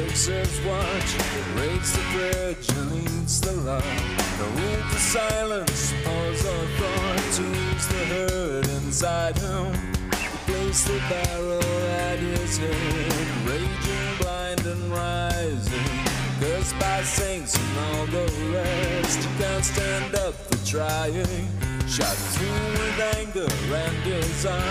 takes his watch, rates the bridge and eats the lot. No room for silence, pause or thought to ease the hurt inside him. He placed the barrel at his head, raging, blind and rising, cursed by saints and all the rest. He can't stand up for trying, shot through with anger and desire.